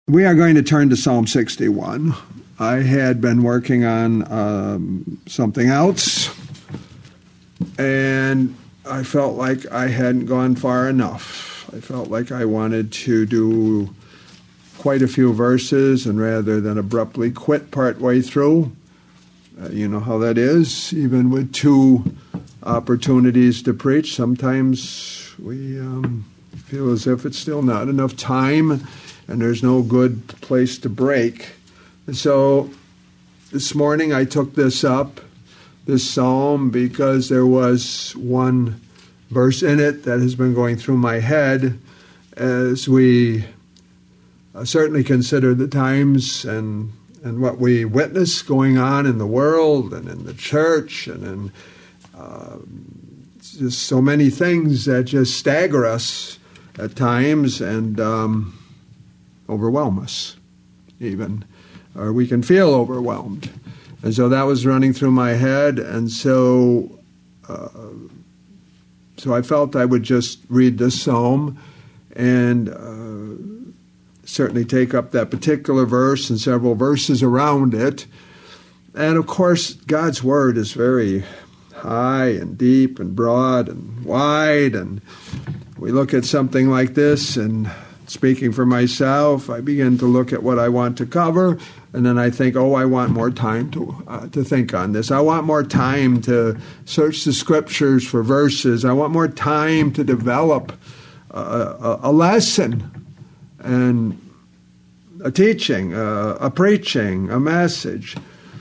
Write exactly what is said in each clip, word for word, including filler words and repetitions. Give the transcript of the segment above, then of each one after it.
We are going to turn to Psalm sixty-one. I had been working on um, something else, and I felt like I hadn't gone far enough. I felt like I wanted to do quite a few verses, and rather than abruptly quit partway through, uh, you know how that is, even with two opportunities to preach, sometimes we um, feel as if it's still not enough time, and there's no good place to break. And so this morning I took this up, this psalm, because there was one verse in it that has been going through my head as we uh, certainly consider the times and and what we witness going on in the world and in the church and in uh, just so many things that just stagger us at times and um, overwhelm us even, or we can feel overwhelmed. And so that was running through my head, and so uh, so I felt I would just read this psalm and uh, certainly take up that particular verse and several verses around it. And of course, God's Word is very high and deep and broad and wide, and we look at something like this, and speaking for myself, I begin to look at what I want to cover, and then I think, oh, I want more time to uh, to think on this. I want more time to search the Scriptures for verses. I want more time to develop a, a, a lesson and a teaching, uh, a preaching, a message.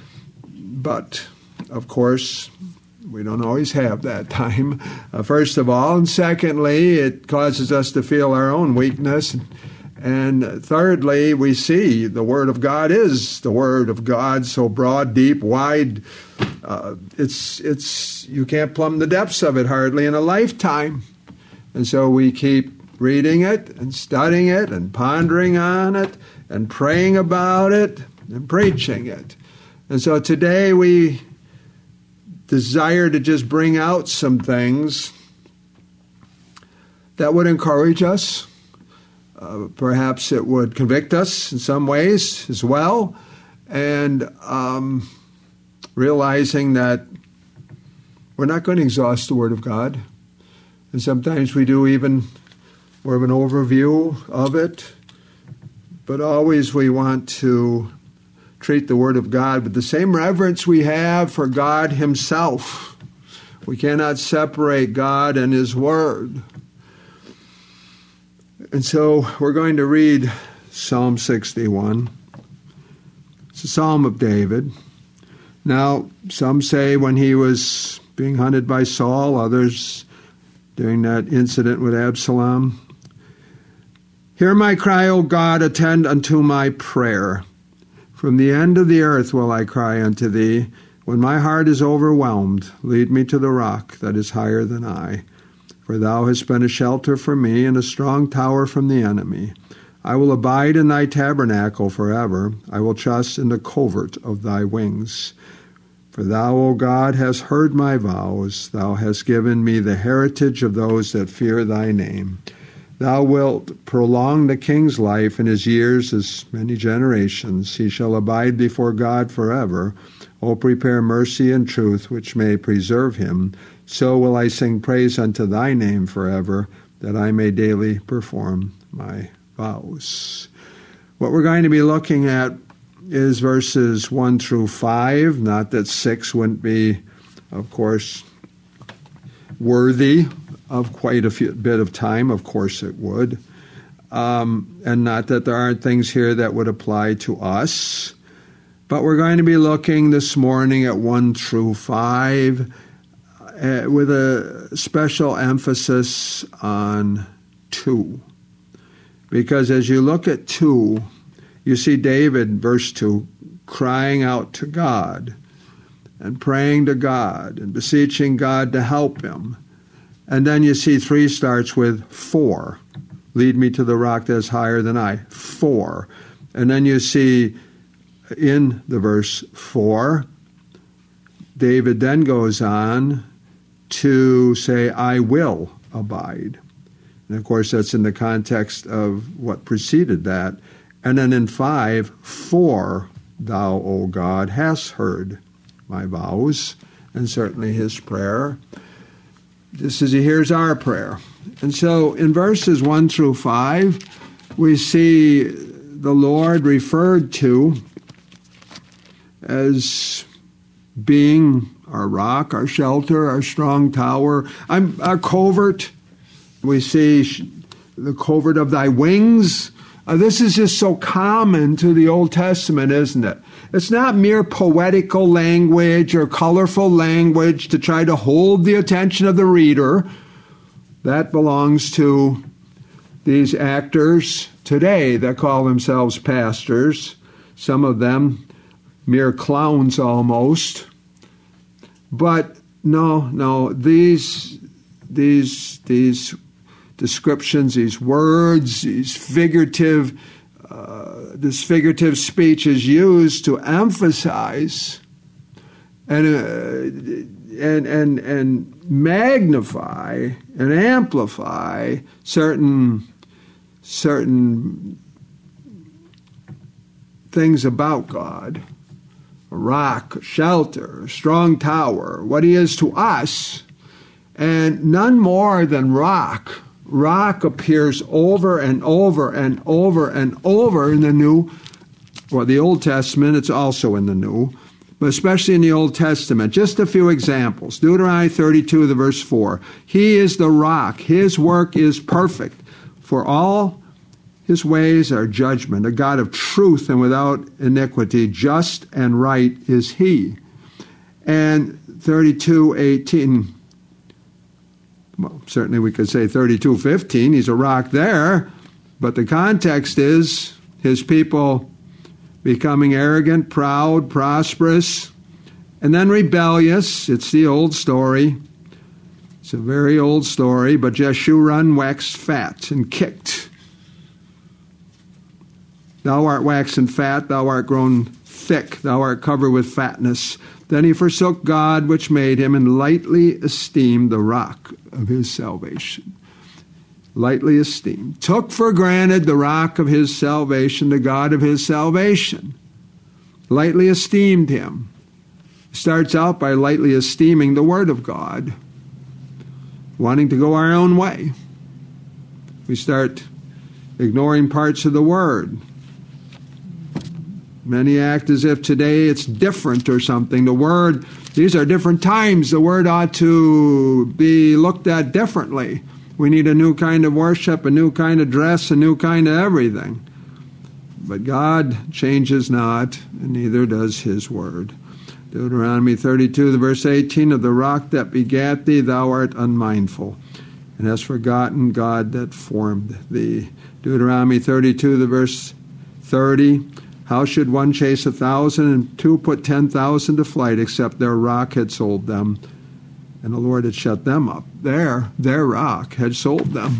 But, of course, we don't always have that time, uh, first of all. And secondly, it causes us to feel our own weakness. And thirdly, we see the Word of God is the Word of God, so broad, deep, wide. Uh, it's it's you can't plumb the depths of it hardly in a lifetime. And so we keep reading it and studying it and pondering on it and praying about it and preaching it. And so today we desire to just bring out some things that would encourage us. Uh, perhaps it would convict us in some ways as well. And um, realizing that we're not going to exhaust the Word of God. And sometimes we do even more of an overview of it. But always we want to treat the Word of God with the same reverence we have for God Himself. We cannot separate God and His Word. And so we're going to read Psalm sixty-one. It's a psalm of David. Now, some say when he was being hunted by Saul, others during that incident with Absalom. Hear my cry, O God, attend unto my prayer. From the end of the earth will I cry unto thee. When my heart is overwhelmed, lead me to the rock that is higher than I. For thou hast been a shelter for me and a strong tower from the enemy. I will abide in thy tabernacle forever. I will trust in the covert of thy wings. For thou, O God, hast heard my vows. Thou hast given me the heritage of those that fear thy name. Thou wilt prolong the king's life, and his years as many generations. He shall abide before God forever. O prepare mercy and truth, which may preserve him. So will I sing praise unto thy name forever, that I may daily perform my vows. What we're going to be looking at is verses one through five. Not that six wouldn't be, of course, worthy of quite a few, bit of time. Of course it would. Um, and not that there aren't things here that would apply to us. But we're going to be looking this morning at one through five uh, with a special emphasis on two. Because as you look at two, you see David, verse two, crying out to God and praying to God and beseeching God to help him. And then you see three starts with four. Lead me to the rock that is higher than I. Four. And then you see in the verse four, David then goes on to say, I will abide. And of course, that's in the context of what preceded that. And then in five, for thou, O God, hast heard my vows, and certainly his prayer, just as he hears our prayer. And so in verses one through five, we see the Lord referred to as being our rock, our shelter, our strong tower, our covert. We see the covert of thy wings. Uh, this is just so common to the Old Testament, isn't it? It's not mere poetical language or colorful language to try to hold the attention of the reader. That belongs to these actors today that call themselves pastors, some of them mere clowns almost. But no, no, these, these, these descriptions, these words, these figurative, uh, this figurative speech is used to emphasize and uh, and and and magnify and amplify certain certain things about God. A rock, a shelter, a strong tower, what he is to us, and none more than rock. Rock appears over and over and over and over in the New, or the Old Testament. It's also in the New, but especially in the Old Testament. Just a few examples. Deuteronomy thirty-two, the verse four. He is the rock. His work is perfect. For all his ways are judgment, a God of truth and without iniquity, just and right is he. And thirty-two eighteen, well, certainly we could say thirty-two fifteen, he's a rock there, but the context is his people becoming arrogant, proud, prosperous, and then rebellious. It's the old story. It's a very old story, but Jeshurun waxed fat and kicked. Thou art waxen fat, thou art grown thick, thou art covered with fatness. Then he forsook God which made him, and lightly esteemed the rock of his salvation. Lightly esteemed. Took for granted the rock of his salvation, the God of his salvation. Lightly esteemed him. Starts out by lightly esteeming the Word of God. Wanting to go our own way. We start ignoring parts of the Word. Many act as if today it's different or something. The Word, these are different times. The Word ought to be looked at differently. We need a new kind of worship, a new kind of dress, a new kind of everything. But God changes not, and neither does his Word. Deuteronomy thirty-two, the verse eighteen, of the rock that begat thee, thou art unmindful, and hast forgotten God that formed thee. Deuteronomy thirty-two, the verse thirty, how should one chase a thousand and two put ten thousand to flight, except their rock had sold them, and the Lord had shut them up? Their, their rock had sold them,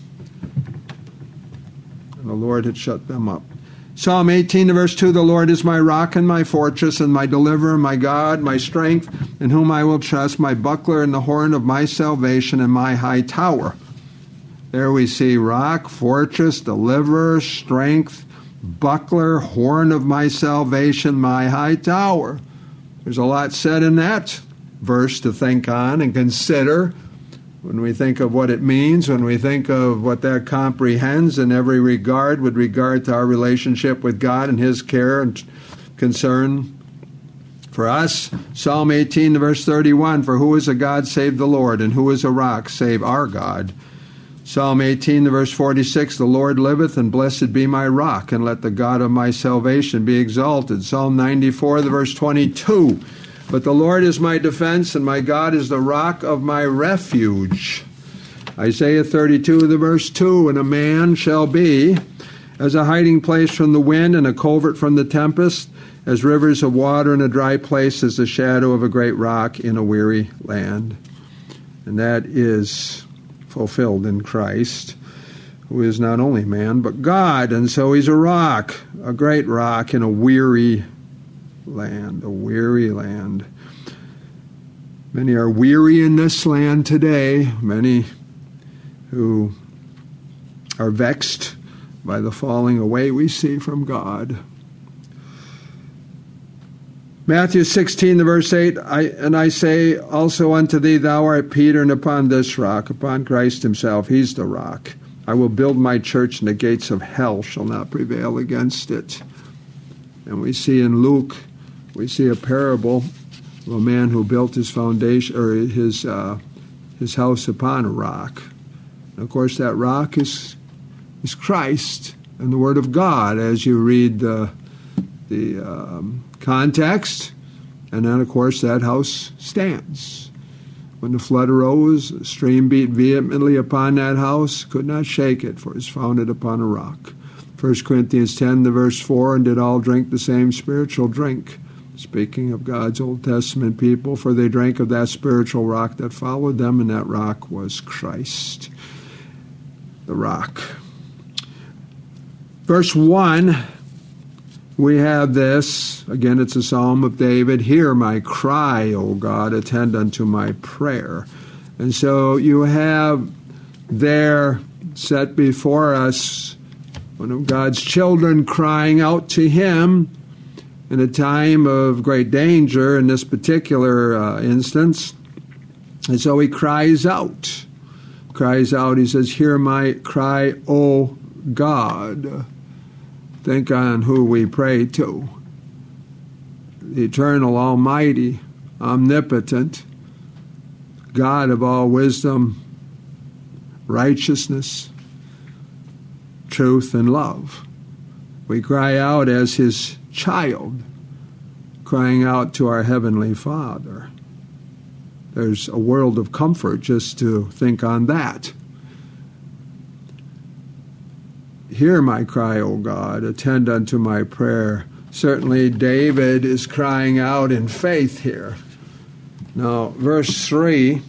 and the Lord had shut them up. Psalm eighteen, verse two, the Lord is my rock and my fortress and my deliverer, my God, my strength, in whom I will trust, my buckler and the horn of my salvation and my high tower. There we see rock, fortress, deliverer, strength, buckler, horn of my salvation, my high tower. There's a lot said in that verse to think on and consider when we think of what it means, when we think of what that comprehends in every regard with regard to our relationship with God and his care and concern for us. Psalm eighteen, verse thirty-one, for who is a God save the Lord, and who is a rock save our God? Psalm eighteen, verse forty-six, the Lord liveth, and blessed be my rock, and let the God of my salvation be exalted. Psalm ninety-four, the verse twenty-two, but the Lord is my defense, and my God is the rock of my refuge. Isaiah thirty-two, the verse two, and a man shall be as a hiding place from the wind, and a covert from the tempest, as rivers of water in a dry place, as the shadow of a great rock in a weary land. And that is fulfilled in Christ, who is not only man, but God. And so he's a rock, a great rock in a weary land, a weary land. Many are weary in this land today, many who are vexed by the falling away we see from God. Matthew sixteen, the verse eight, I, and I say also unto thee, thou art Peter, and upon this rock, upon Christ himself, he's the rock, I will build my church, and the gates of hell shall not prevail against it. And we see in Luke, we see a parable of a man who built his foundation, or his uh, his house upon a rock. And of course, that rock is is Christ and the Word of God, as you read the the um, context, and then of course that house stands. When the flood arose, the stream beat vehemently upon that house, could not shake it, for it is founded upon a rock. First Corinthians ten, the verse four, and did all drink the same spiritual drink. Speaking of God's Old Testament people, for they drank of that spiritual rock that followed them, and that rock was Christ, the rock. Verse one, we have this, again it's a psalm of David, hear my cry, O God, attend unto my prayer. And so you have there set before us one of God's children crying out to him in a time of great danger in this particular uh, instance. And so he cries out, cries out, he says, hear my cry, O God. Think on who we pray to. The eternal, almighty, omnipotent, God of all wisdom, righteousness, truth, and love. We cry out as his child, crying out to our Heavenly Father. There's a world of comfort just to think on that. Hear my cry, O God, attend unto my prayer. Certainly David is crying out in faith here. Now, verse three,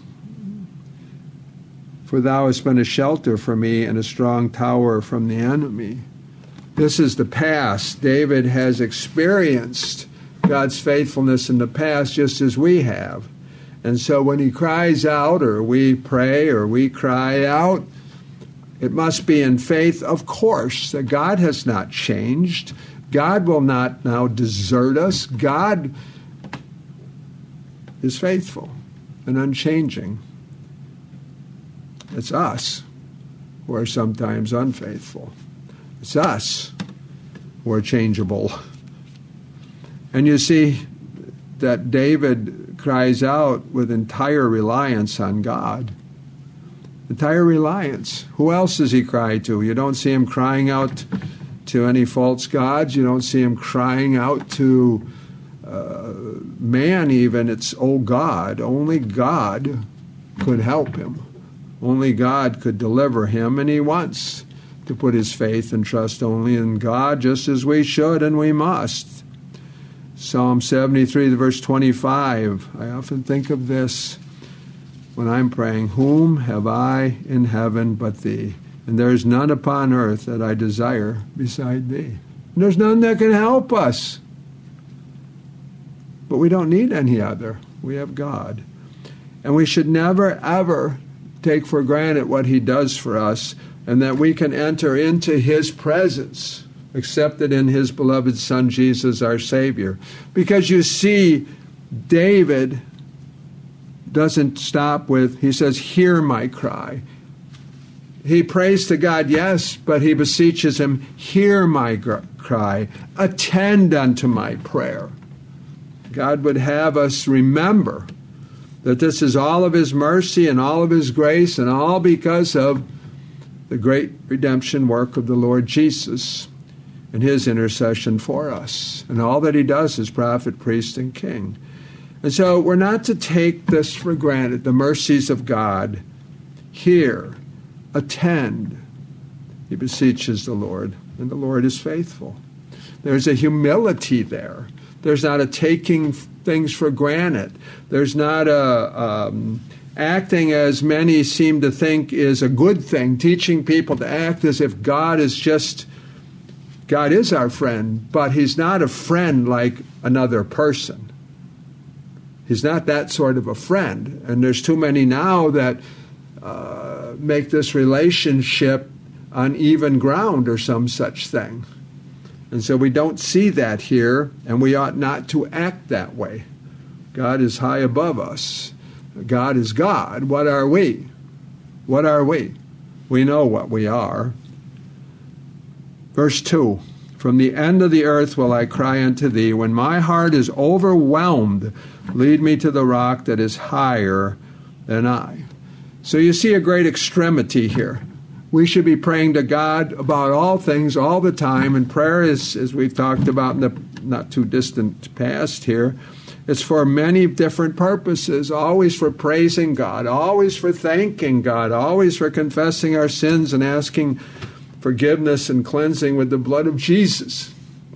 for thou hast been a shelter for me and a strong tower from the enemy. This is the past. David has experienced God's faithfulness in the past just as we have. And so when he cries out, or we pray, or we cry out, it must be in faith, of course, that God has not changed. God will not now desert us. God is faithful and unchanging. It's us who are sometimes unfaithful. It's us who are changeable. And you see that David cries out with entire reliance on God. Entire reliance. Who else does he cry to? You don't see him crying out to any false gods. You don't see him crying out to uh, man even. It's, oh God. Only God could help him. Only God could deliver him, and he wants to put his faith and trust only in God, just as we should and we must. Psalm seventy-three, the verse twenty-five. I often think of this when I'm praying, whom have I in heaven but thee? And there is none upon earth that I desire beside thee. And there's none that can help us. But we don't need any other. We have God. And we should never, ever take for granted what he does for us, and that we can enter into his presence, accepted in his beloved Son, Jesus, our Savior. Because you see, David doesn't stop with, he says, hear my cry. He prays to God, yes, but he beseeches him, hear my gr- cry, attend unto my prayer. God would have us remember that this is all of his mercy and all of his grace, and all because of the great redemption work of the Lord Jesus and his intercession for us. And all that he does is prophet, priest, and king. And so we're not to take this for granted, the mercies of God. Hear, attend. He beseeches the Lord, and the Lord is faithful. There's a humility there. There's not a taking things for granted. There's not a um, acting as many seem to think is a good thing, teaching people to act as if God is just, God is our friend, but he's not a friend like another person. He's not that sort of a friend. And there's too many now that uh, make this relationship on even ground or some such thing. And so we don't see that here, and we ought not to act that way. God is high above us. God is God. What are we? What are we? We know what we are. Verse two, from the end of the earth will I cry unto thee. When my heart is overwhelmed, lead me to the rock that is higher than I. So you see a great extremity here. We should be praying to God about all things all the time, and prayer is, as we've talked about in the not too distant past here, it's for many different purposes, always for praising God, always for thanking God, always for confessing our sins and asking forgiveness and cleansing with the blood of Jesus.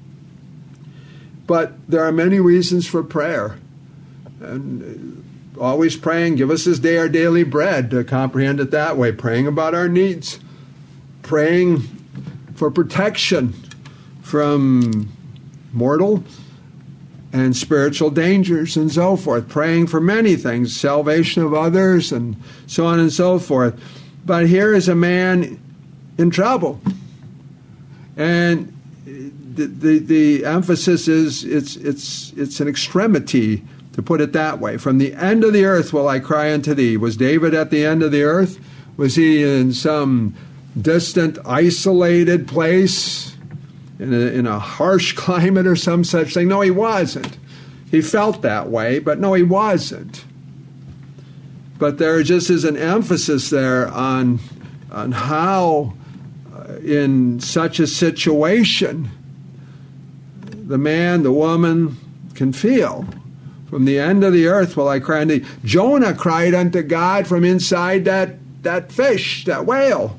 But there are many reasons for prayer. And always praying, give us this day our daily bread, to comprehend it that way, praying about our needs, praying for protection from mortal and spiritual dangers and so forth, praying for many things, salvation of others and so on and so forth. But here is a man in trouble. And the, the, the emphasis is it's, it's, it's an extremity, to put it that way. From the end of the earth will I cry unto thee. Was David at the end of the earth? Was he in some distant, isolated place, in a, in a harsh climate or some such thing? No, he wasn't. He felt that way, but no, he wasn't. But there just is an emphasis there on, on how, uh, in such a situation, the man, the woman can feel. From the end of the earth will I cry unto thee. Jonah cried unto God from inside that, that fish, that whale.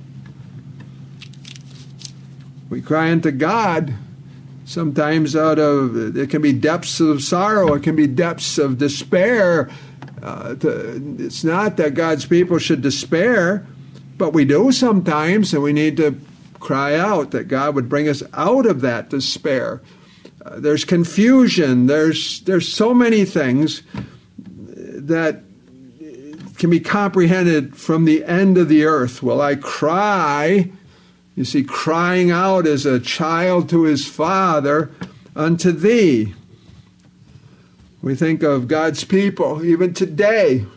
We cry unto God sometimes out of, it can be depths of sorrow, it can be depths of despair. Uh, to, it's not that God's people should despair, but we do sometimes, and we need to cry out that God would bring us out of that despair. Uh, there's confusion. There's there's so many things that can be comprehended from the end of the earth. Will I cry? You see, crying out as a child to his father unto thee. We think of God's people, even today.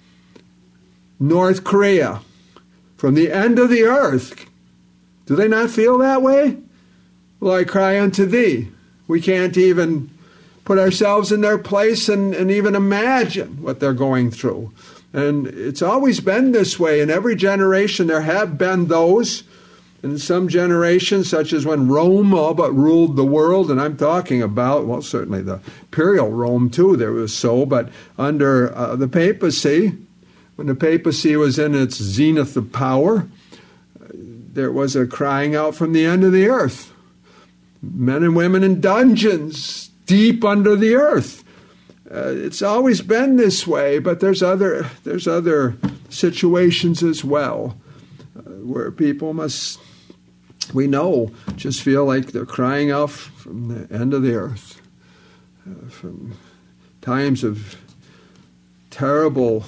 North Korea, from the end of the earth. Do they not feel that way? Will I cry unto thee? We can't even put ourselves in their place and, and even imagine what they're going through. And it's always been this way. In every generation there have been those. In some generations, such as when Rome all but ruled the world, and I'm talking about, well, certainly the imperial Rome too, there was so, but under uh, the papacy, when the papacy was in its zenith of power, there was a crying out from the end of the earth. Men and women in dungeons, deep under the earth. Uh, it's always been this way, but there's other there's other situations as well uh, where people must, we know, just feel like they're crying out from the end of the earth, uh, from times of terrible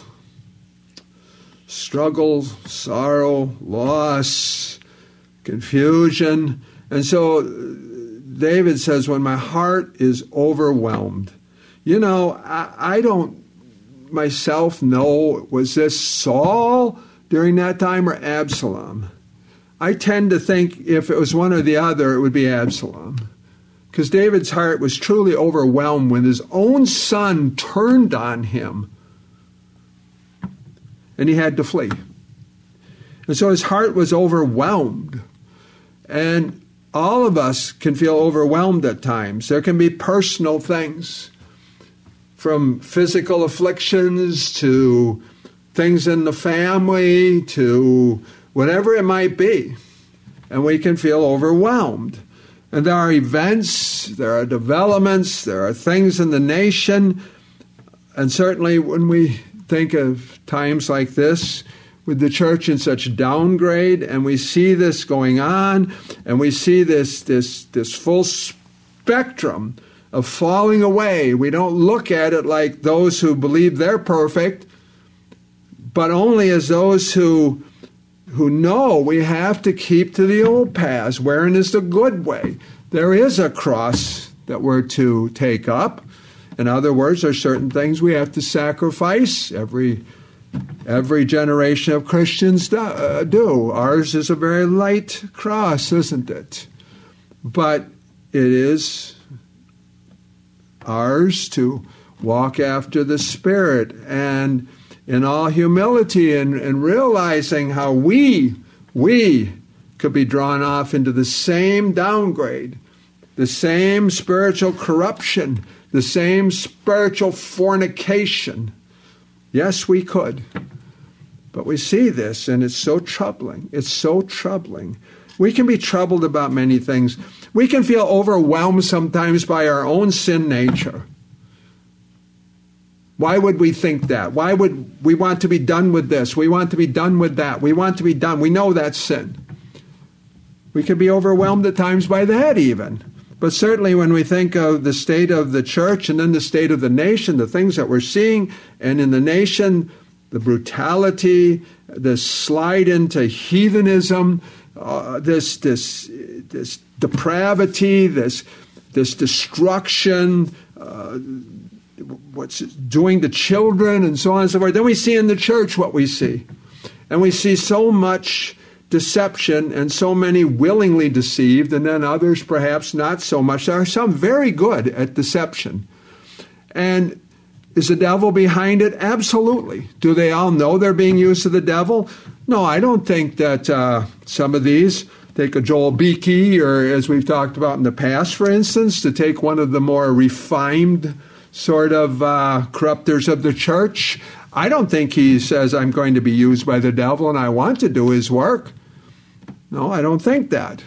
struggle, sorrow, loss, confusion. And so David says, when my heart is overwhelmed. You know, I, I don't myself know, was this Saul during that time or Absalom? I tend to think if it was one or the other, it would be Absalom. Because David's heart was truly overwhelmed when his own son turned on him and he had to flee. And so his heart was overwhelmed. And all of us can feel overwhelmed at times. There can be personal things, from physical afflictions to things in the family to whatever it might be. And we can feel overwhelmed. And there are events, there are developments, there are things in the nation. And certainly when we think of times like this, with the church in such downgrade, and we see this going on, and we see this this this full spectrum of falling away. We don't look at it like those who believe they're perfect, but only as those who who know we have to keep to the old paths, wherein is the good way. There is a cross that we're to take up. In other words, there are certain things we have to sacrifice. Every every generation of Christians do, uh, do. Ours is a very light cross, isn't it? But it is ours to walk after the Spirit, and in all humility, and, and realizing how we, we could be drawn off into the same downgrade, the same spiritual corruption, the same spiritual fornication. Yes, we could. But we see this, and it's so troubling. It's so troubling. We can be troubled about many things. We can feel overwhelmed sometimes by our own sin nature. Why would we think that? Why would we want to be done with this? We want to be done with that. We want to be done. We know that's sin. We can be overwhelmed at times by that even. But certainly when we think of the state of the church and then the state of the nation, the things that we're seeing, and in the nation, the brutality, the slide into heathenism, uh, this this this depravity, this this destruction, uh, what's it doing to children, and so on and so forth. Then we see in the church what we see, and we see so much deception, and so many willingly deceived, and then others perhaps not so much. There are some very good at deception. And is the devil behind it? Absolutely. Do they all know they're being used of the devil? No, I don't think that uh, some of these, take a Joel Beakey, or as we've talked about in the past, for instance, to take one of the more refined sort of uh, corruptors of the church, I don't think he says, I'm going to be used by the devil and I want to do his work. No, I don't think that.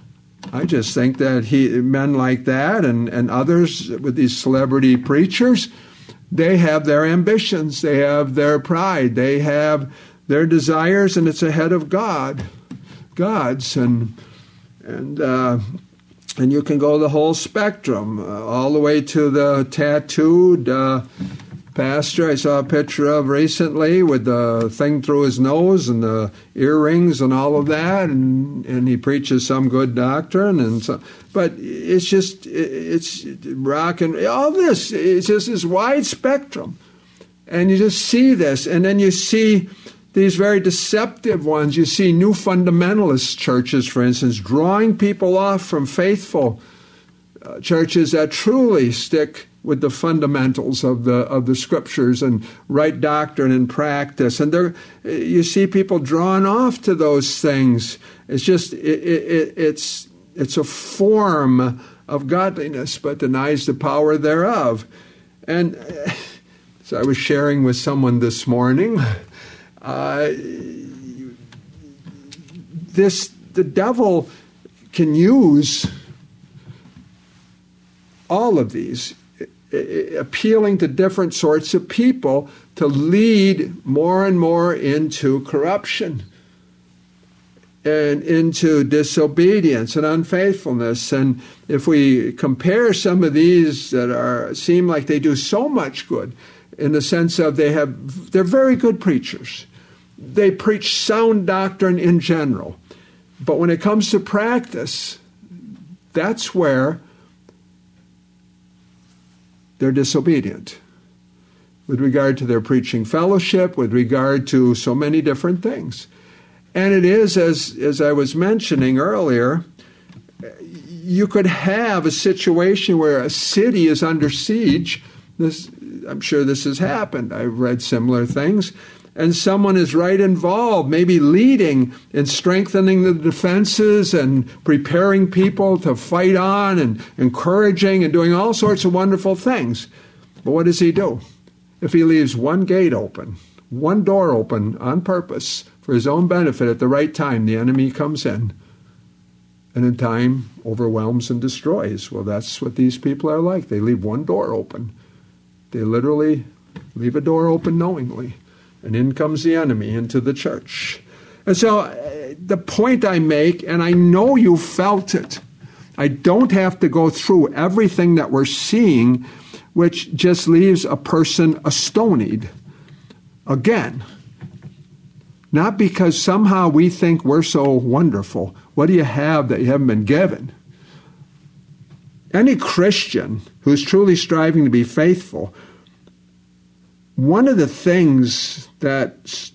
I just think that he, men like that and, and others with these celebrity preachers, they have their ambitions, they have their pride, they have their desires, and it's ahead of God, God's. And and uh, and you can go the whole spectrum, uh, all the way to the tattooed uh, pastor I saw a picture of recently with the thing through his nose and the earrings and all of that, and, and he preaches some good doctrine, and so, but it's just, it's rock and all this, it's just this wide spectrum. And you just see this, and then you see these very deceptive ones. You see new fundamentalist churches, for instance, drawing people off from faithful uh, churches that truly stick with the fundamentals of the of the scriptures and right doctrine and practice, and there you see people drawn off to those things. It's just it, it, it's it's a form of godliness, but denies the power thereof. And as I was sharing with someone this morning, uh, this the devil can use all of these, appealing to different sorts of people to lead more and more into corruption and into disobedience and unfaithfulness. And if we compare some of these that are seem like they do so much good, in the sense of they have they're very good preachers, they preach sound doctrine in general, but when it comes to practice, that's where they're disobedient with regard to their preaching fellowship, with regard to so many different things. And it is, as, as I was mentioning earlier, you could have a situation where a city is under siege. This, I'm sure this has happened. I've read similar things. And someone is right involved, maybe leading in strengthening the defenses and preparing people to fight on and encouraging and doing all sorts of wonderful things. But what does he do? If he leaves one gate open, one door open on purpose for his own benefit at the right time, the enemy comes in and in time overwhelms and destroys. Well, that's what these people are like. They leave one door open. They literally leave a door open knowingly. And in comes the enemy into the church. And so uh, the point I make, and I know you felt it, I don't have to go through everything that we're seeing, which just leaves a person astonied. Again, Not because somehow we think we're so wonderful. What do you have that you haven't been given? Any Christian who's truly striving to be faithful, one of the things that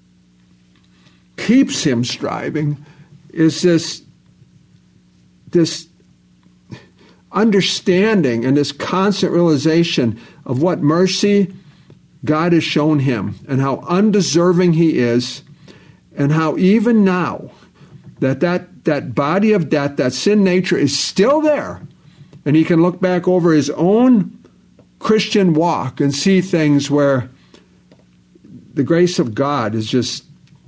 keeps him striving is this, this understanding and this constant realization of what mercy God has shown him and how undeserving he is, and how even now that that, that body of death, that sin nature is still there, and he can look back over his own Christian walk and see things where the grace of God is just,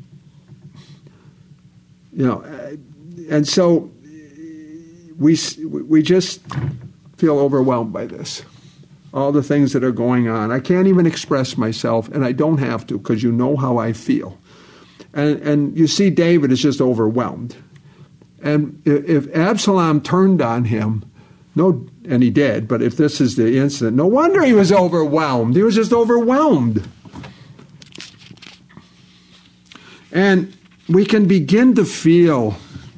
you know, and so we we just feel overwhelmed by this. All the things that are going on. I can't even express myself, and I don't have to, because you know how I feel. And and you see David is just overwhelmed. And if Absalom turned on him, no, and he did, but if this is the incident, no wonder he was overwhelmed. He was just overwhelmed. And we can begin to feel,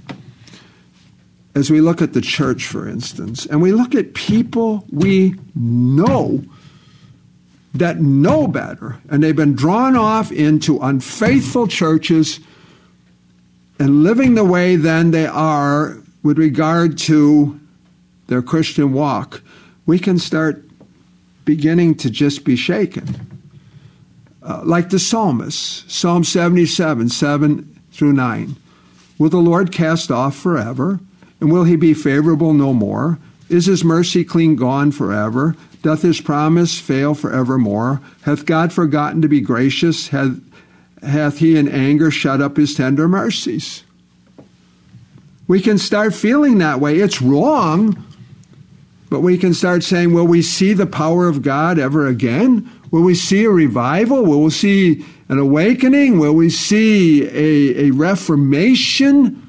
as we look at the church, for instance, and we look at people we know that know better, and they've been drawn off into unfaithful churches and living the way then they are with regard to their Christian walk, we can start beginning to just be shaken. Uh, like the psalmist, Psalm seventy-seven, seven through nine. Will the Lord cast off forever? And will he be favorable no more? Is his mercy clean gone forever? Doth his promise fail forevermore? Hath God forgotten to be gracious? Hath, hath he in anger shut up his tender mercies? We can start feeling that way. It's wrong, but we can start saying, will we see the power of God ever again? Will we see a revival? Will we see an awakening? Will we see a, a reformation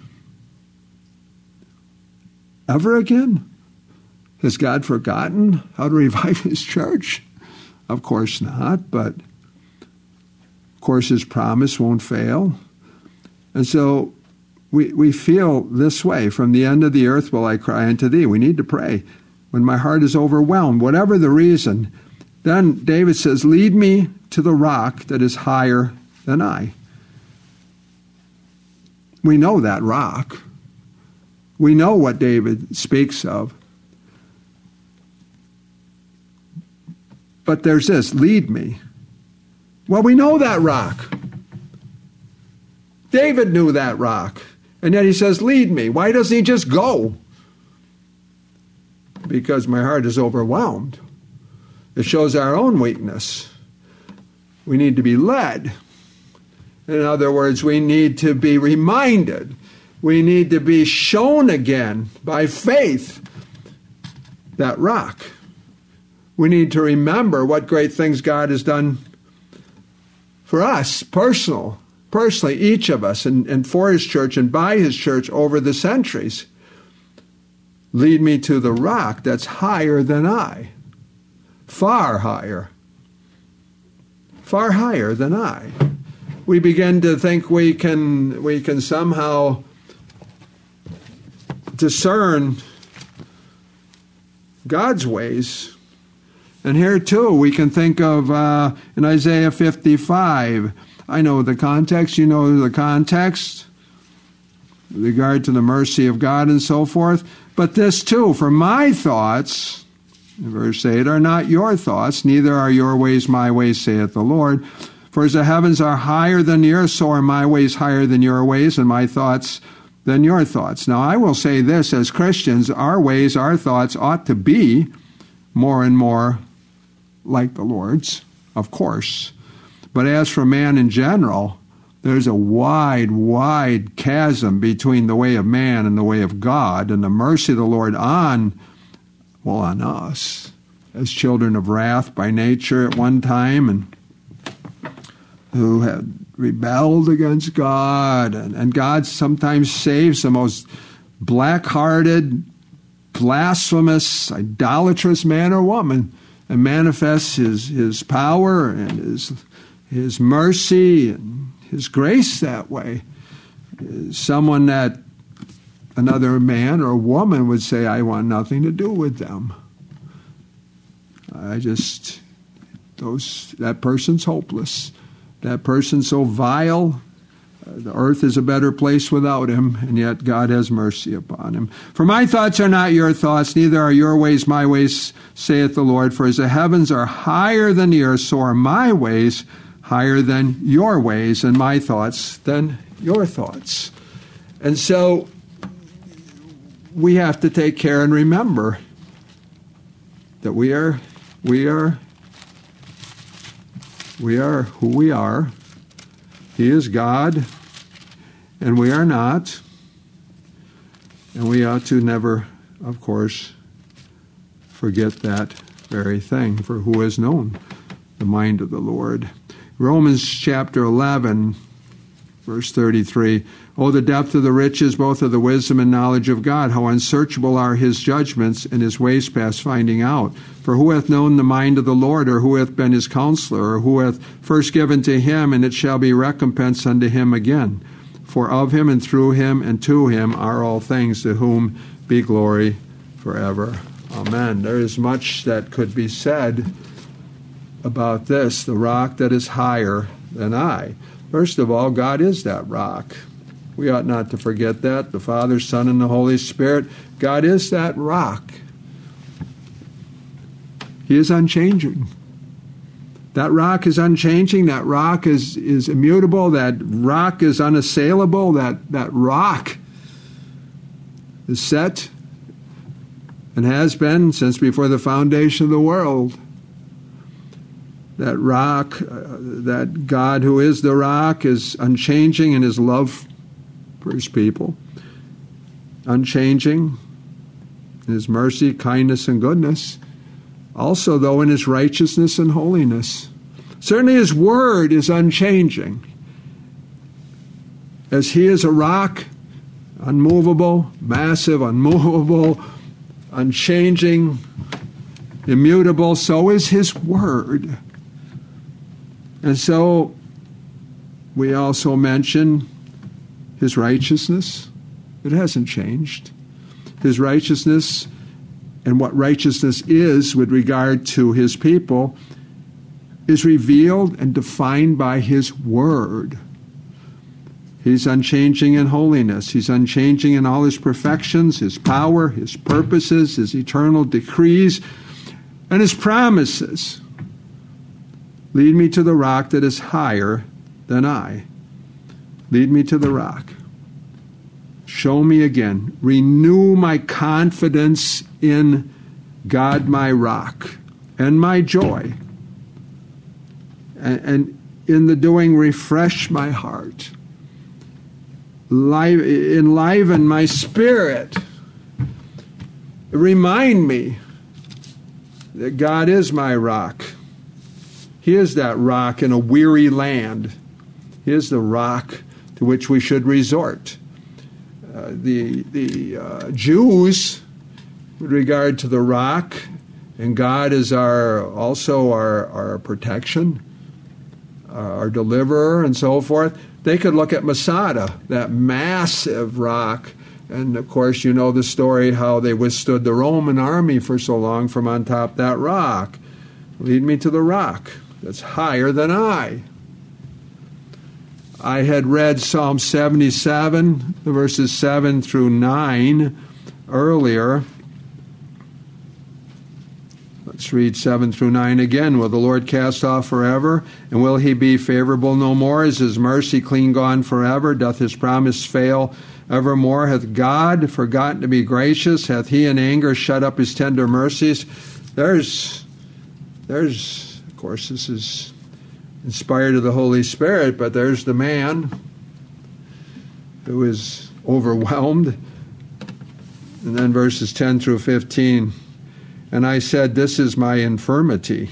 ever again? Has God forgotten how to revive his church? Of course not, but of course his promise won't fail. And so we we feel this way. From the end of the earth will I cry unto thee. We need to pray. When my heart is overwhelmed, whatever the reason, then David says, lead me to the rock that is higher than I. We know that rock. We know what David speaks of. But there's this, lead me. Well, we know that rock. David knew that rock. And yet he says, lead me. Why doesn't he just go? Because my heart is overwhelmed. It shows our own weakness. We need to be led. In other words, we need to be reminded. We need to be shown again by faith that rock. We need to remember what great things God has done for us, personal, personally, each of us, and, and for his church and by his church over the centuries. Lead me to the rock that's higher than I. Far higher. Far higher than I. We begin to think we can we can somehow discern God's ways. And here too, we can think of uh, in Isaiah fifty-five. I know the context, you know the context, with regard to the mercy of God and so forth. But this too, for my thoughts, verse eight, are not your thoughts, neither are your ways my ways, saith the Lord. For as the heavens are higher than the earth, so are my ways higher than your ways, and my thoughts than your thoughts. Now I will say this, as Christians, our ways, our thoughts ought to be more and more like the Lord's, of course. But as for man in general, there's a wide, wide chasm between the way of man and the way of God, and the mercy of the Lord on, well, on us, as children of wrath by nature at one time, and who had rebelled against God, and, and God sometimes saves the most black-hearted, blasphemous, idolatrous man or woman, and manifests his, his power and his, his mercy and His grace that way. Someone that another man or woman would say, I want nothing to do with them. I just, those that person's hopeless. That person's so vile. The earth is a better place without him, and yet God has mercy upon him. For my thoughts are not your thoughts, neither are your ways my ways, saith the Lord. For as the heavens are higher than the earth, so are my ways higher than your ways, and my thoughts than your thoughts. And so we have to take care and remember that we are, we are, we are who we are. He is God, and we are not. And we ought to never, of course, forget that very thing, for who has known the mind of the Lord? Romans chapter eleven, verse thirty-three. Oh, the depth of the riches, both of the wisdom and knowledge of God! How unsearchable are his judgments, and his ways past finding out! For who hath known the mind of the Lord, or who hath been his counselor, or who hath first given to him, and it shall be recompensed unto him again? For of him, and through him, and to him are all things, to whom be glory forever. Amen. There is much that could be said about this, the rock that is higher than I. First of all, God is that rock. We ought not to forget that. The Father, Son, and the Holy Spirit. God is that rock. He is unchanging. That rock is unchanging. That rock is, is immutable. That rock is unassailable. That, that rock is set and has been since before the foundation of the world. That rock, uh, that God who is the rock is unchanging in his love for his people. Unchanging in his mercy, kindness, and goodness. Also, though, in his righteousness and holiness. Certainly his word is unchanging. As he is a rock, unmovable, massive, unmovable, unchanging, immutable, so is his word. And so we also mention his righteousness. It hasn't changed. His righteousness and what righteousness is with regard to his people is revealed and defined by his word. He's unchanging in holiness. He's unchanging in all his perfections, his power, his purposes, his eternal decrees, and his promises. Lead me to the rock that is higher than I. Lead me to the rock. Show me again. Renew my confidence in God, my rock, and my joy. And, and in the doing, refresh my heart. Live, enliven my spirit. Remind me that God is my rock. He is that rock in a weary land. He is the rock to which we should resort. Uh, the the uh, Jews, with regard to the rock, and God is our also our, our protection, uh, our deliverer, and so forth, they could look at Masada, that massive rock. And, of course, you know the story how they withstood the Roman army for so long from on top of that rock. Lead me to the rock that's higher than I. I had read Psalm seventy-seven, the verses seven through nine earlier. Let's read seven through nine again. Will the Lord cast off forever? And will he be favorable no more? Is his mercy clean gone forever? Doth his promise fail evermore? Hath God forgotten to be gracious? Hath he in anger shut up his tender mercies? There's, there's, of course, this is inspired of the Holy Spirit, but there's the man who is overwhelmed. And then verses ten through fifteen. And I said, this is my infirmity.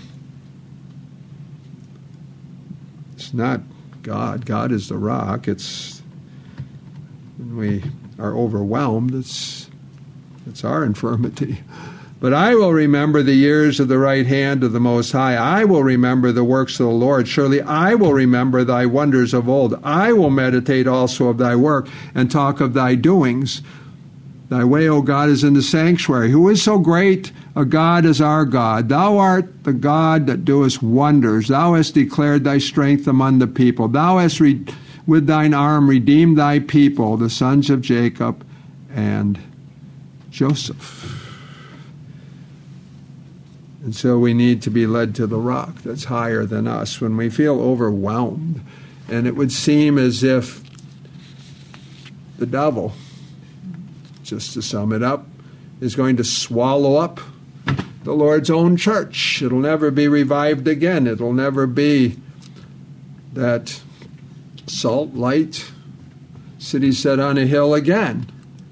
It's not God. God is the rock. It's when we are overwhelmed, it's it's our infirmity. But I will remember the years of the right hand of the Most High. I will remember the works of the Lord. Surely I will remember thy wonders of old. I will meditate also of thy work and talk of thy doings. Thy way, O God, is in the sanctuary. Who is so great a God as our God? Thou art the God that doest wonders. Thou hast declared thy strength among the people. Thou hast re- with thine arm redeemed thy people, the sons of Jacob and Joseph. And so we need to be led to the rock that's higher than us when we feel overwhelmed. And it would seem as if the devil, just to sum it up, is going to swallow up the Lord's own church. It'll never be revived again. It'll never be that salt, light, city set on a hill again.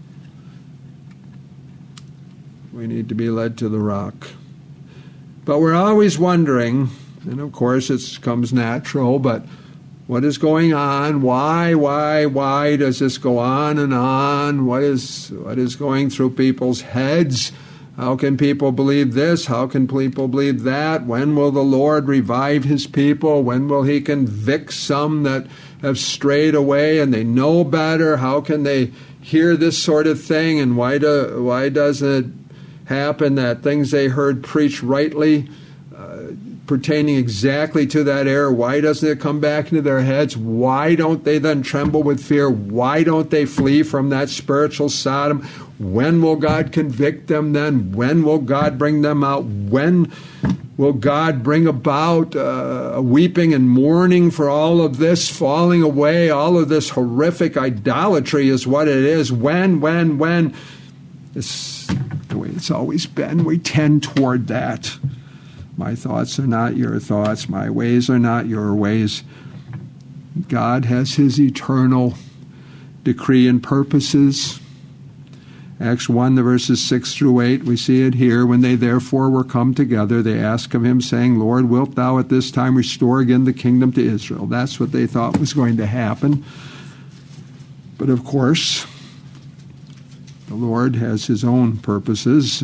We need to be led to the rock. But we're always wondering, and of course it comes natural, but what is going on? Why, why, why does this go on and on? What is what is going through people's heads? How can people believe this? How can people believe that? When will the Lord revive his people? When will he convict some that have strayed away and they know better? How can they hear this sort of thing? And why do why doesn't it happen that things they heard preached rightly, uh, pertaining exactly to that error, why doesn't it come back into their heads? Why don't they then tremble with fear? Why don't they flee from that spiritual Sodom? When will God convict them then? When will God bring them out? When will God bring about uh, a weeping and mourning for all of this falling away? All of this horrific idolatry is what it is. When, when, when? It's the way it's always been. We tend toward that. My thoughts are not your thoughts. My ways are not your ways. God has his eternal decree and purposes. Acts one, the verses six through eight, we see it here. When they therefore were come together, they asked of him, saying, Lord, wilt thou at this time restore again the kingdom to Israel? That's what they thought was going to happen. But of course, the Lord has his own purposes,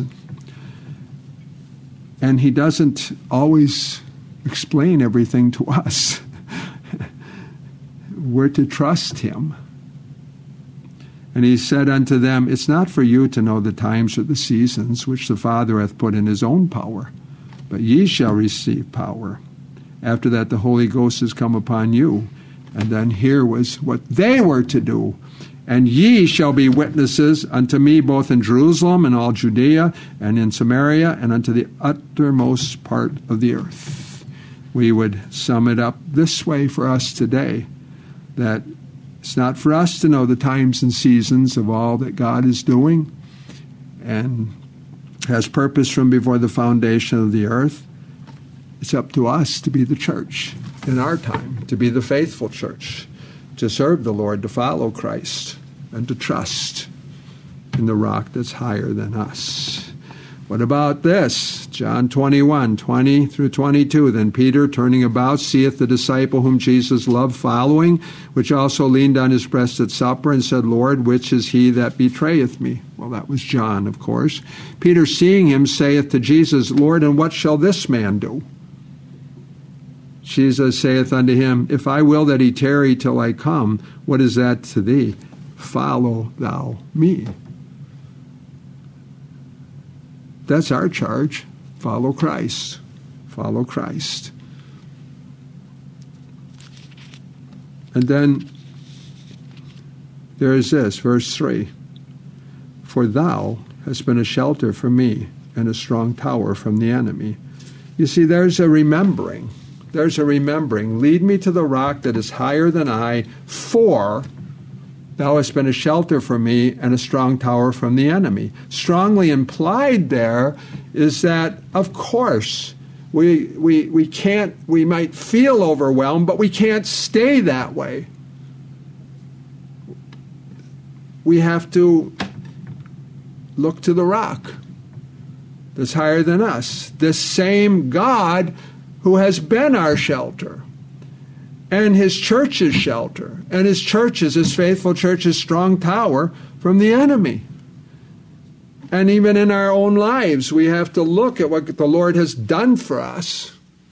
and he doesn't always explain everything to us. We're to trust him. And he said unto them, it's not for you to know the times or the seasons which the Father hath put in his own power, but ye shall receive power. After that the Holy Ghost is come upon you. And then here was what they were to do. And ye shall be witnesses unto me both in Jerusalem and all Judea and in Samaria and unto the uttermost part of the earth. We would sum it up this way for us today, that it's not for us to know the times and seasons of all that God is doing and has purpose from before the foundation of the earth. It's up to us to be the church in our time, to be the faithful church, to serve the Lord, to follow Christ, and to trust in the rock that's higher than us. What about this? John twenty-one, twenty through twenty-two. Then Peter, turning about, seeth the disciple whom Jesus loved following, which also leaned on his breast at supper, and said, Lord, which is he that betrayeth me? Well, that was John, of course. Peter, seeing him, saith to Jesus, Lord, and what shall this man do? Jesus saith unto him, If I will that he tarry till I come, what is that to thee? Follow thou me. That's our charge. Follow Christ. Follow Christ. And then there is this, verse three. For thou hast been a shelter for me and a strong tower from the enemy. You see, there's a remembering. There's a remembering. Lead me to the rock that is higher than I, for thou hast been a shelter for me and a strong tower from the enemy. Strongly implied there is that, of course, we we we can't, we might feel overwhelmed, but we can't stay that way. We have to look to the rock that's higher than us. This same God who has been our shelter, and his church's shelter, and his church's, his faithful church's strong tower from the enemy. And even in our own lives, we have to look at what the Lord has done for us.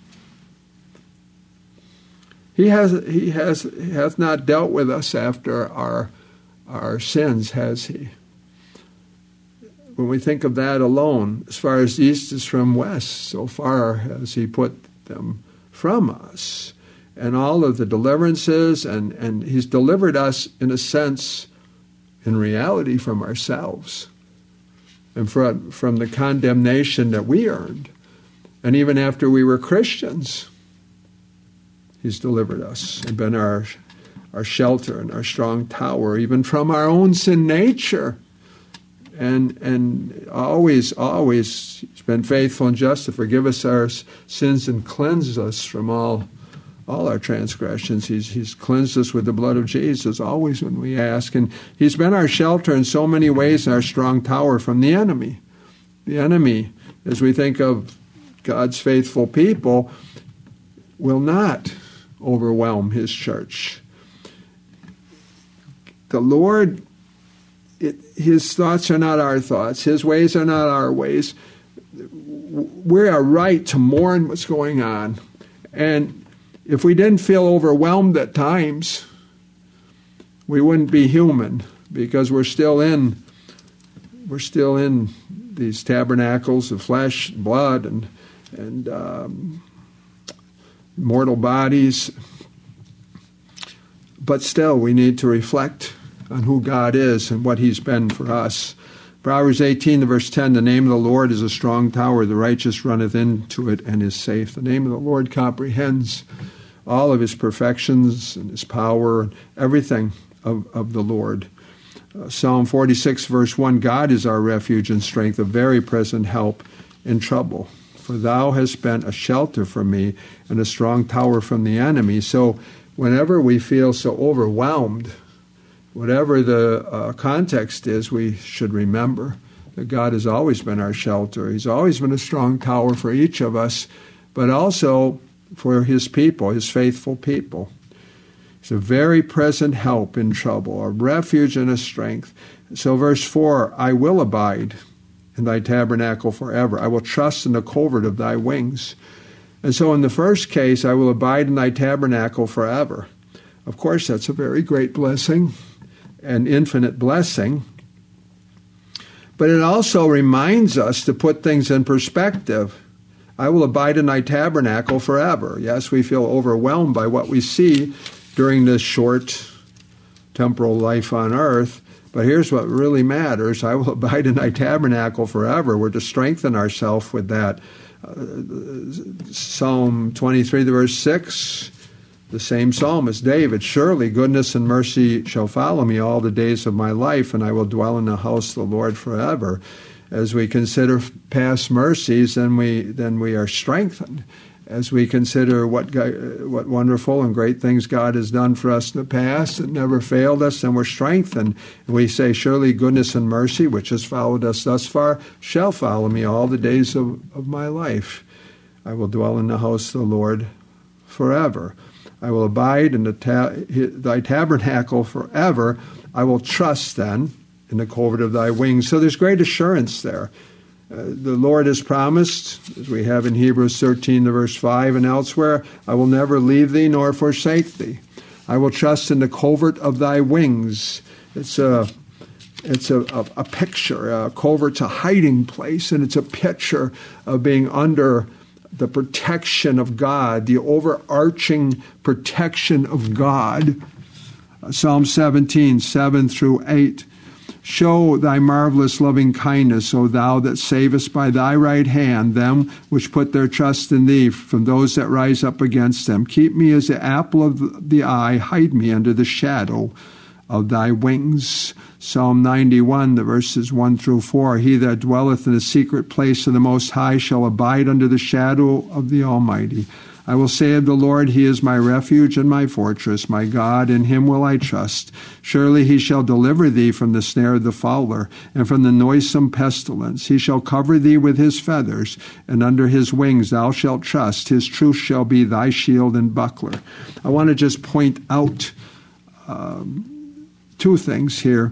He has he has he has not dealt with us after our our sins, has he? When we think of that alone, as far as east is from west, so far has he put them from us. And all of the deliverances, and, and he's delivered us, in a sense, in reality, from ourselves. And from, from the condemnation that we earned. And even after we were Christians, he's delivered us and been our, our shelter and our strong tower, even from our own sin nature. And and always, always, he's been faithful and just to forgive us our sins and cleanse us from all all our transgressions. He's he's cleansed us with the blood of Jesus, always when we ask. And he's been our shelter in so many ways, our strong tower from the enemy. The enemy, as we think of God's faithful people, will not overwhelm his church. The Lord... It, his thoughts are not our thoughts. His ways are not our ways. We are right to mourn what's going on. And if we didn't feel overwhelmed at times, we wouldn't be human, because we're still in we're still in these tabernacles of flesh, blood, and and um, mortal bodies. But still, we need to reflect on who God is and what he's been for us. Proverbs eighteen, verse ten, the name of the Lord is a strong tower. The righteous runneth into it and is safe. The name of the Lord comprehends all of his perfections and his power, and everything of, of the Lord. Uh, Psalm forty-six, verse one, God is our refuge and strength, a very present help in trouble. For thou hast been a shelter for me and a strong tower from the enemy. So whenever we feel so overwhelmed, whatever the uh, context is, we should remember that God has always been our shelter. He's always been a strong tower for each of us, but also for his people, his faithful people. He's a very present help in trouble, a refuge and a strength. So verse four, I will abide in thy tabernacle forever. I will trust in the covert of thy wings. And so in the first case, I will abide in thy tabernacle forever. Of course, that's a very great blessing. An infinite blessing. But it also reminds us to put things in perspective. I will abide in thy tabernacle forever. Yes, we feel overwhelmed by what we see during this short temporal life on earth, but here's what really matters. I will abide in thy tabernacle forever. We're to strengthen ourselves with that. Uh, Psalm twenty-three, verse six, the same psalmist, David, surely goodness and mercy shall follow me all the days of my life, and I will dwell in the house of the Lord forever. As we consider past mercies, then we then we are strengthened. As we consider what God, what wonderful and great things God has done for us in the past and never failed us, then we're strengthened. And we say, surely goodness and mercy, which has followed us thus far, shall follow me all the days of, of my life. I will dwell in the house of the Lord forever. I will abide in the ta- thy tabernacle forever. I will trust then in the covert of thy wings. So there's great assurance there. Uh, the Lord has promised, as we have in Hebrews thirteen, verse five, and elsewhere, I will never leave thee nor forsake thee. I will trust in the covert of thy wings. It's a it's a, a, a picture. A covert's a hiding place, and it's a picture of being under the protection of God, the overarching protection of God. Psalm seventeen, seven through eight. Show thy marvelous loving kindness, O thou that savest by thy right hand them which put their trust in thee from those that rise up against them. Keep me as the apple of the eye, hide me under the shadow of thy wings. Psalm ninety-one, the verses one through four. He that dwelleth in the secret place of the Most High shall abide under the shadow of the Almighty. I will say of the Lord, he is my refuge and my fortress, my God, in him will I trust. Surely he shall deliver thee from the snare of the fowler, and from the noisome pestilence. He shall cover thee with his feathers, and under his wings thou shalt trust. His truth shall be thy shield and buckler. I want to just point out um, two things here.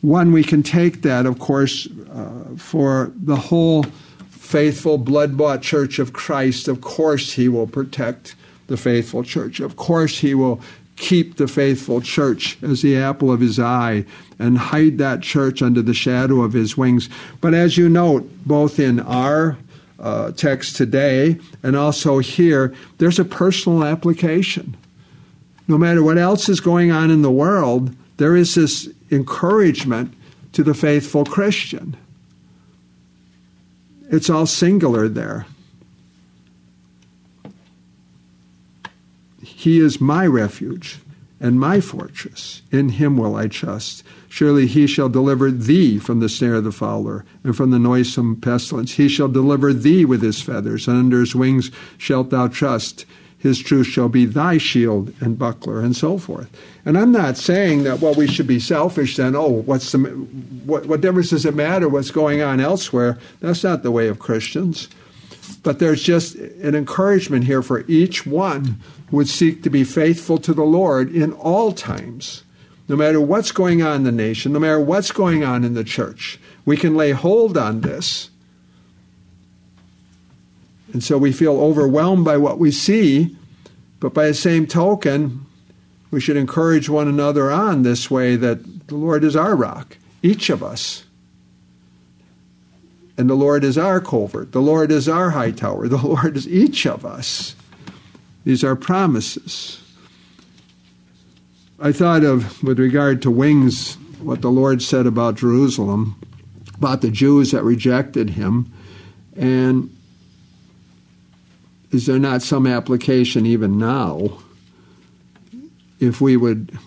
one, we can take that, of course, uh, for the whole faithful, blood-bought church of Christ. Of course he will protect the faithful church. Of course he will keep the faithful church as the apple of his eye and hide that church under the shadow of his wings. But as you note, both in our uh, text today and also here, there's a personal application. No matter what else is going on in the world, there is this encouragement to the faithful Christian. It's all singular there. He is my refuge and my fortress. In him will I trust. Surely he shall deliver thee from the snare of the fowler and from the noisome pestilence. He shall deliver thee with his feathers, and under his wings shalt thou trust. His truth shall be thy shield and buckler, and so forth. And I'm not saying that, well, we should be selfish then. Oh, what's the, what, what difference does it matter what's going on elsewhere? That's not the way of Christians. But there's just an encouragement here for each one who would seek to be faithful to the Lord in all times. No matter what's going on in the nation, no matter what's going on in the church, we can lay hold on this. And so we feel overwhelmed by what we see, but by the same token, we should encourage one another on this way that the Lord is our rock, each of us. And the Lord is our covert. The Lord is our high tower. The Lord is each of us. These are promises. I thought of, with regard to wings, what the Lord said about Jerusalem, about the Jews that rejected him. And is there not some application even now, if we would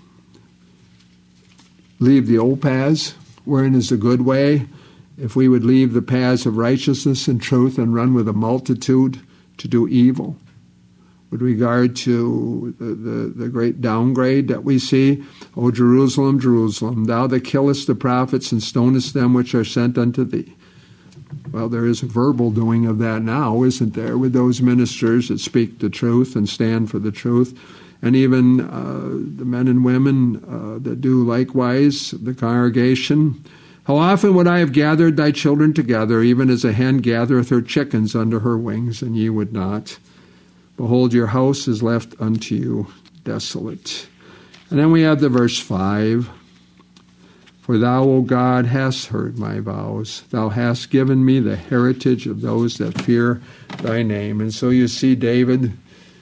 leave the old paths, wherein is the good way, if we would leave the paths of righteousness and truth and run with a multitude to do evil? With regard to the, the, the great downgrade that we see, O Jerusalem, Jerusalem, thou that killest the prophets and stonest them which are sent unto thee. Well, there is a verbal doing of that now, isn't there, with those ministers that speak the truth and stand for the truth, and even uh, the men and women uh, that do likewise, the congregation. How often would I have gathered thy children together, even as a hen gathereth her chickens under her wings, and ye would not. Behold, your house is left unto you desolate. And then we have the verse five. For thou, O God, hast heard my vows. Thou hast given me the heritage of those that fear thy name. And so you see David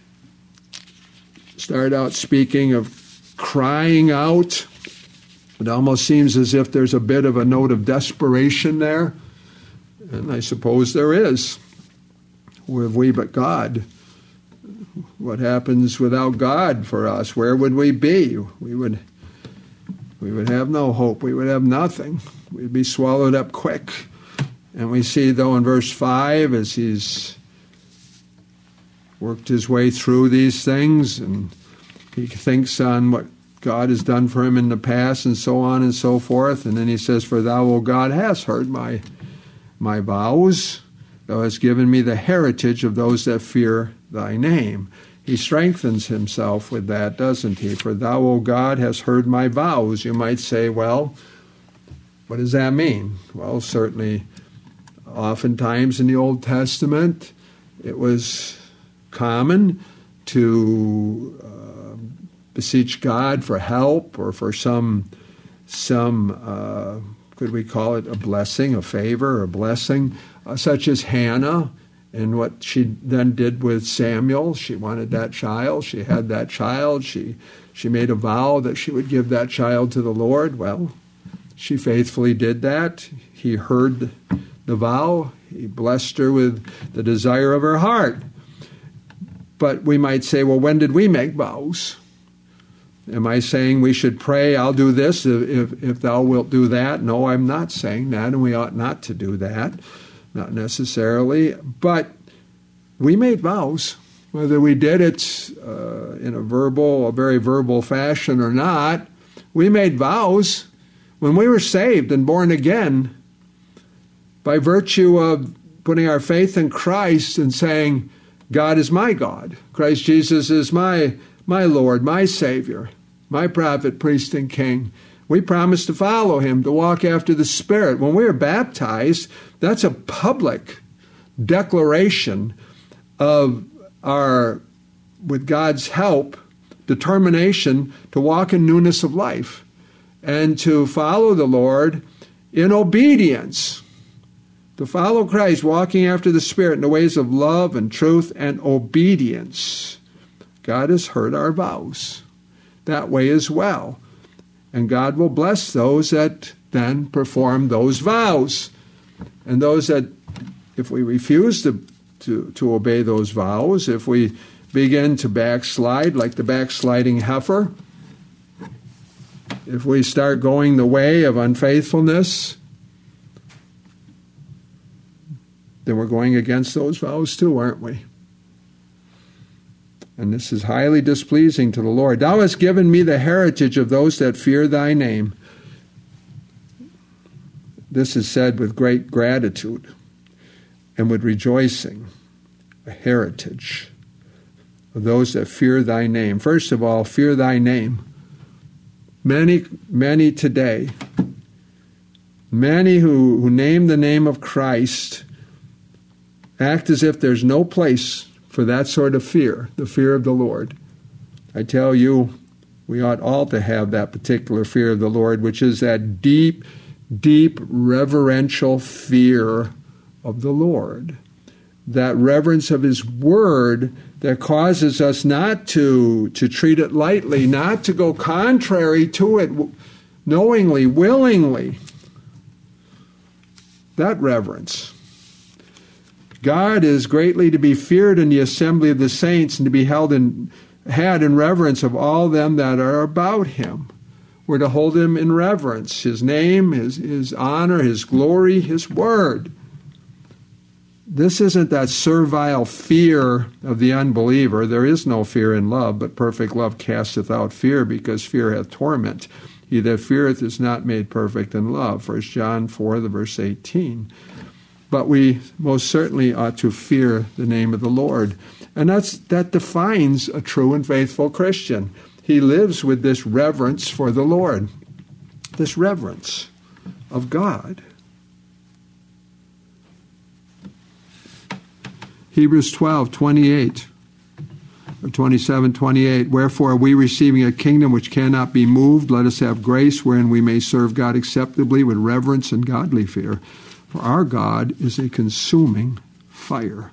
start out speaking of crying out. It almost seems as if there's a bit of a note of desperation there. And I suppose there is. Who have we but God? What happens without God for us? Where would we be? We would we would have no hope. We would have nothing. We'd be swallowed up quick. And we see, though, in verse five, as he's worked his way through these things, and he thinks on what God has done for him in the past, and so on and so forth. And then he says, for thou, O God, hast heard my, my vows. Thou hast given me the heritage of those that fear thy name. He strengthens himself with that, doesn't he? For thou, O God, hast heard my vows. You might say, well, what does that mean? Well, certainly, oftentimes in the Old Testament, it was common to uh, beseech God for help or for some, some uh, could we call it a blessing, a favor, a blessing, uh, such as Hannah. And what she then did with Samuel, she wanted that child. She had that child. She she made a vow that she would give that child to the Lord. Well, she faithfully did that. He heard the vow. He blessed her with the desire of her heart. But we might say, well, when did we make vows? Am I saying we should pray, I'll do this if, if thou wilt do that? No, I'm not saying that, and we ought not to do that. Not necessarily, but we made vows, whether we did it uh, in a verbal, a very verbal fashion or not. We made vows when we were saved and born again by virtue of putting our faith in Christ and saying, God is my God. Christ Jesus is my, my Lord, my Savior, my prophet, priest, and king. We promise to follow him, to walk after the Spirit. When we are baptized, that's a public declaration of our, with God's help, determination to walk in newness of life and to follow the Lord in obedience. To follow Christ, walking after the Spirit in the ways of love and truth and obedience. God has heard our vows that way as well. And God will bless those that then perform those vows. And those that, if we refuse to, to, to obey those vows, if we begin to backslide like the backsliding heifer, if we start going the way of unfaithfulness, then we're going against those vows too, aren't we? And this is highly displeasing to the Lord. Thou hast given me the heritage of those that fear thy name. This is said with great gratitude and with rejoicing. A heritage of those that fear thy name. First of all, fear thy name. Many, many today, many who, who name the name of Christ act as if there's no place for that sort of fear, the fear of the Lord. I tell you, we ought all to have that particular fear of the Lord, which is that deep, deep reverential fear of the Lord. That reverence of his word that causes us not to, to treat it lightly, not to go contrary to it knowingly, willingly. That reverence. God is greatly to be feared in the assembly of the saints and to be held in, had in reverence of all them that are about him. We're to hold him in reverence, his name, his, his honor, his glory, his word. This isn't that servile fear of the unbeliever. There is no fear in love, but perfect love casteth out fear, because fear hath torment. He that feareth is not made perfect in love. First John four, the verse eighteen. But we most certainly ought to fear the name of the Lord. And that's that defines a true and faithful Christian. He lives with this reverence for the Lord, this reverence of God. Hebrews twelve, twenty-eight, or twenty-seven, twenty-eight. Wherefore, we receiving a kingdom which cannot be moved, let us have grace wherein we may serve God acceptably with reverence and godly fear. For our God is a consuming fire.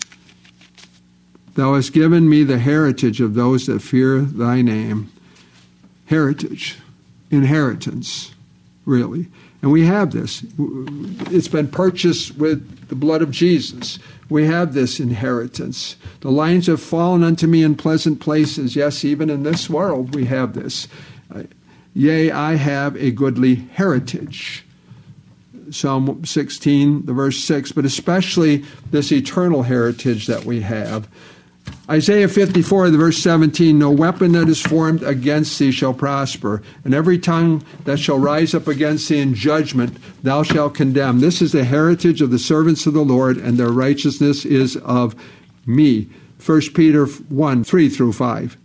Thou hast given me the heritage of those that fear thy name. Heritage, inheritance, really. And we have this. It's been purchased with the blood of Jesus. We have this inheritance. The lines have fallen unto me in pleasant places. Yes, even in this world we have this. Yea, I have a goodly heritage. Psalm sixteen, the verse six, but especially this eternal heritage that we have. Isaiah fifty-four, the verse seventeen, no weapon that is formed against thee shall prosper, and every tongue that shall rise up against thee in judgment thou shalt condemn. This is the heritage of the servants of the Lord, and their righteousness is of me. First Peter one, three through five.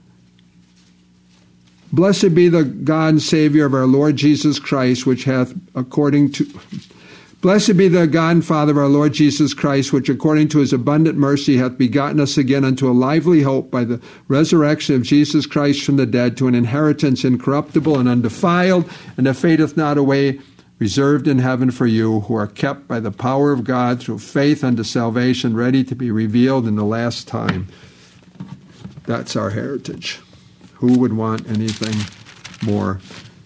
Blessed be the God and Savior of our Lord Jesus Christ, which hath according to... Blessed be the God and Father of our Lord Jesus Christ, which according to his abundant mercy hath begotten us again unto a lively hope by the resurrection of Jesus Christ from the dead, to an inheritance incorruptible and undefiled, and that fadeth not away, reserved in heaven for you, who are kept by the power of God through faith unto salvation, ready to be revealed in the last time. That's our heritage. Who would want anything more?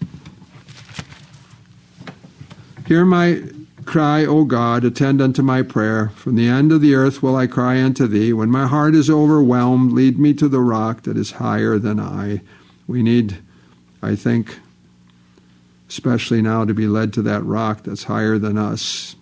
Hear my cry, O God, attend unto my prayer. From the end of the earth will I cry unto thee. When my heart is overwhelmed, lead me to the rock that is higher than I. We need, I think, especially now, to be led to that rock that's higher than us.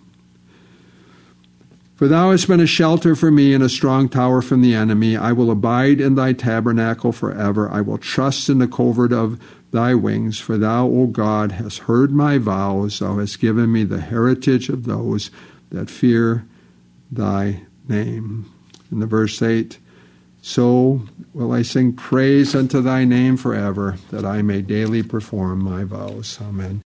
For thou hast been a shelter for me and a strong tower from the enemy. I will abide in thy tabernacle forever. I will trust in the covert of thy wings. For thou, O God, hast heard my vows. Thou hast given me the heritage of those that fear thy name. In the verse eight, So will I sing praise unto thy name forever, that I may daily perform my vows. Amen.